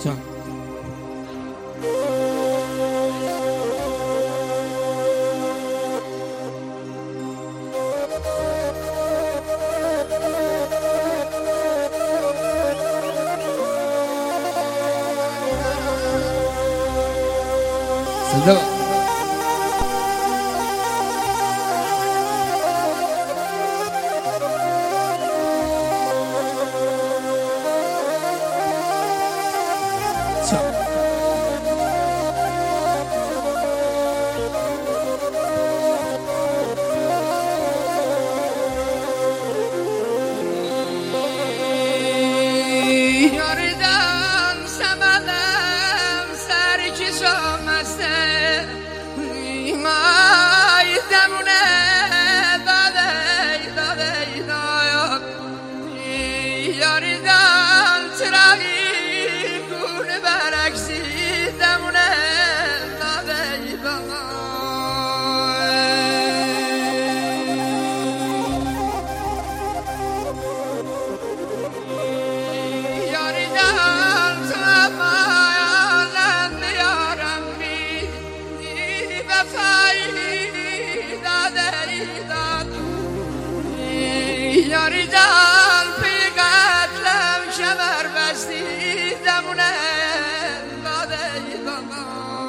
جان صدا یاری جان پی قتلم شمر بستی دمونه داده دادا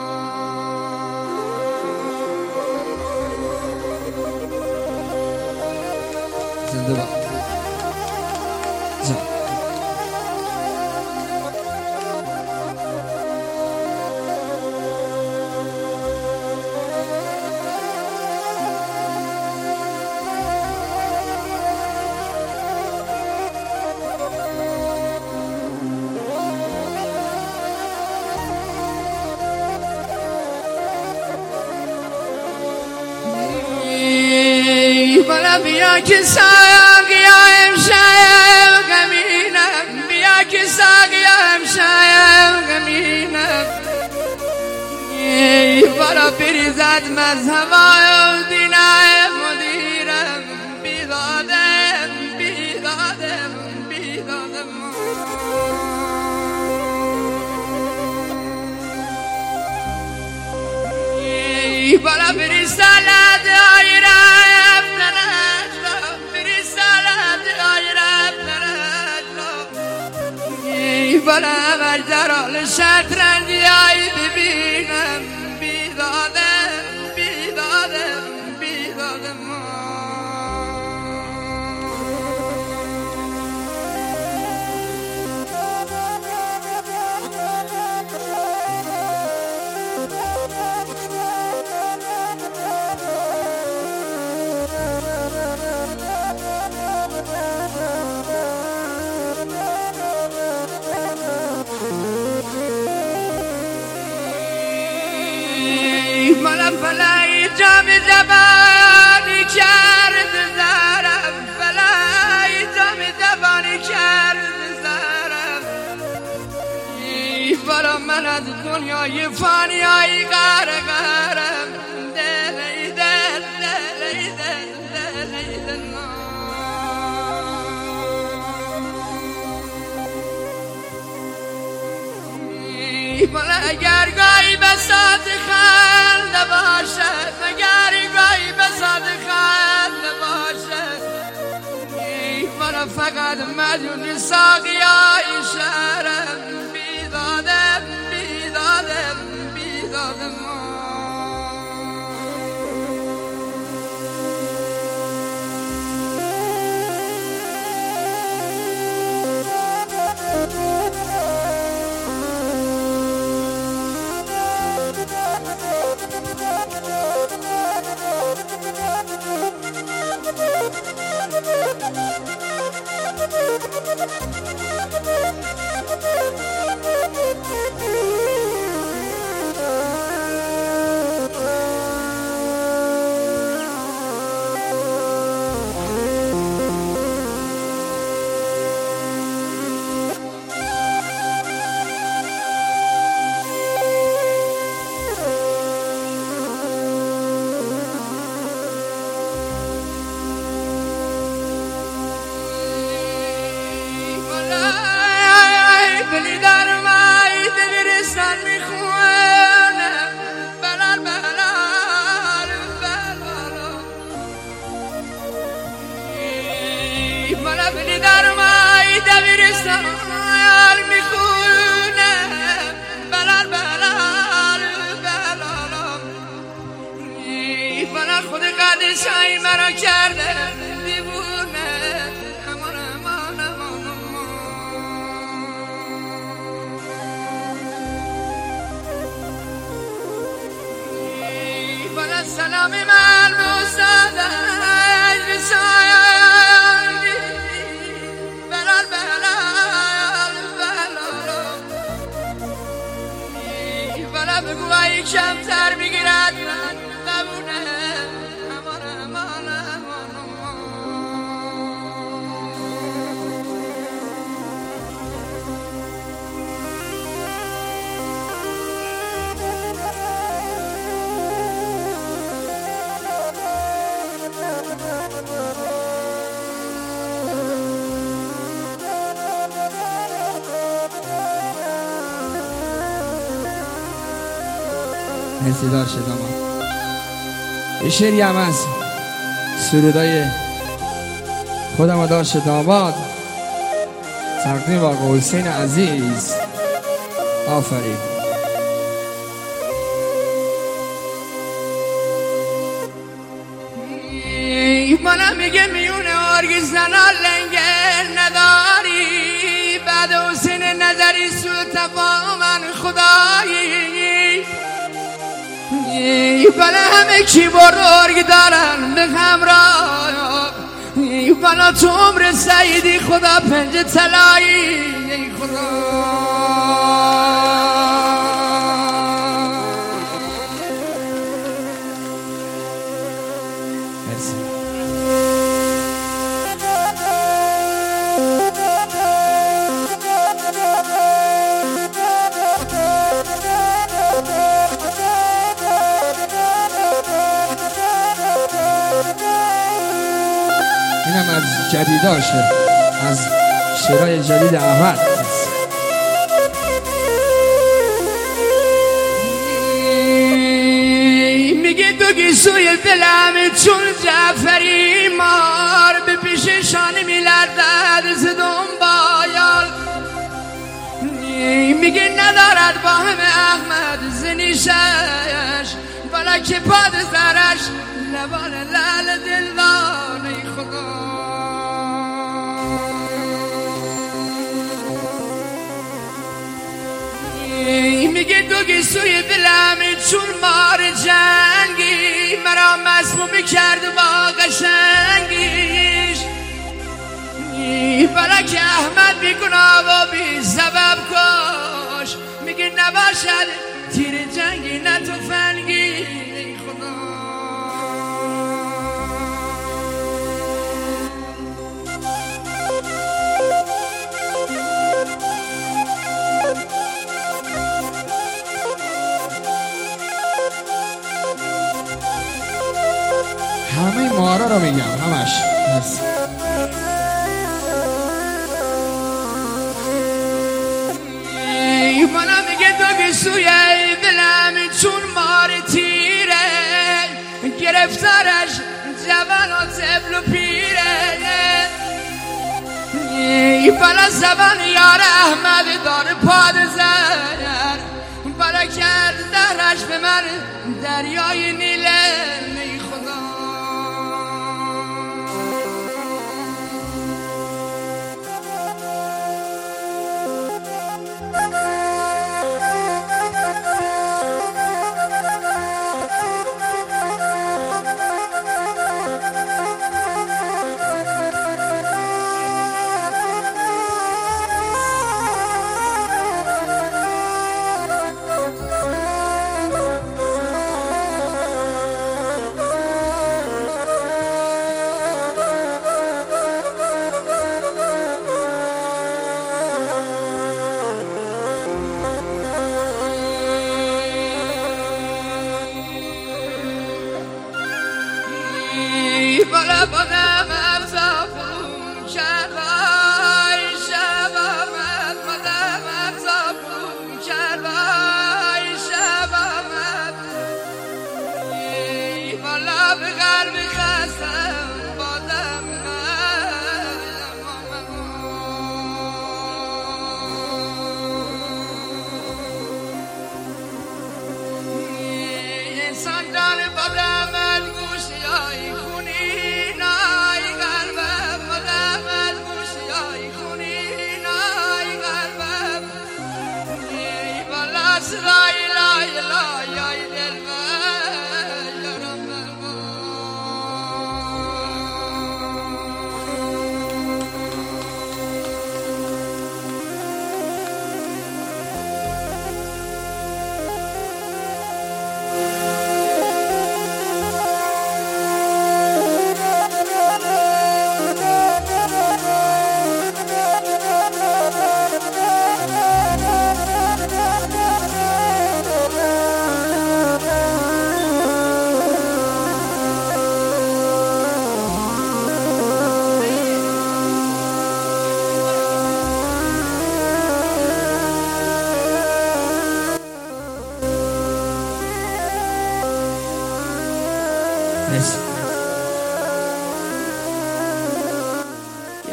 زنده با جان بلا بیا که ساقیم شایم گمینم بیا که ساقیم شایم گمینم بلا بریزد مذهبای دینای مدیرم بیدادم بیدادم بیدادم بلا بریزد آیرم بلا مجدرال شطرنجی های ببینم بیدادم بیدادم بیدادم منم فلای جام زبانی کرد زارم فلای جام زبانی کرد زارم برا من از دنیای فانیای غرقم دلی دل دلی دل دلی دل بلا اگر گاهی بساط خنده باشد اگر گاهی بساط خنده باشد بلا فقط مدیون ساقی های شهرم بیدادم بیدادم بیدادم بلیدار منو بلی در مای دبیرستان میخونه بلال بلال بلال بلال خود قدشای مرا کرده دیوونه امان امان امان بلال سلام من مستاده بگو ای کمتر میگیرد ببونه امان امان امان مرسی دار شدم یه شعری هم از سرودای خودم و دار شد آباد تقدیم با آقا حسین عزیز. آفرین. منم میگه میونه آرگز زنا لنگل نداری بعد حسین نظری سو تفاهم خدایی بله همه کیبورد ارگ دارن به همراه بلا تو عمر سعیدی خدا پنج طلایی خدا اینم از جدیداشه از شعرهای جدید احمد. میگه تو گیسوی دلم چون جعفری مار به پیششان میلردد ز دنبایال میگه ندارد با همه احمد زنیشش بالا که پادزرش لبان لال دلدان خدا میگه دو گیسوی دلم چون مار جنگی مرا مسموم کرد با قشنگیش بلا که احمد بیگناه و بی سبب کش میگه نباشد تیر جنگی نه تفنگی خدا همه مارا رو میگم همش. منم میگه تو گیسوی دلم چون مار تیره گرفتارش جوان و طفل و پیره بلا زبان یار احمد داره پادزر بلا کرد درش به من دریای نیله خدا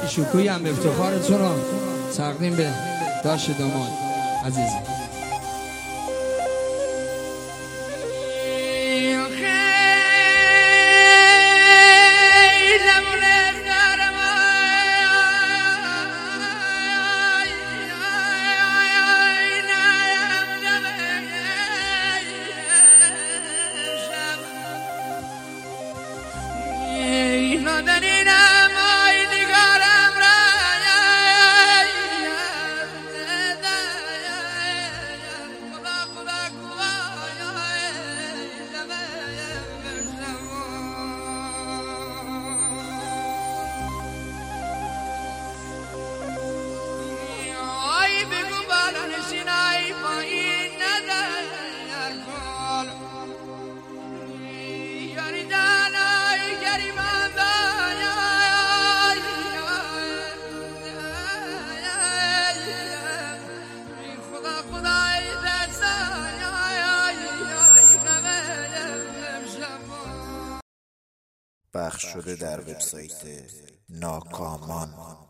شکوهی هم افتخارتون رو تقدیم به داشت داماد عزیز. پخش شده در وبسایت ناکامان.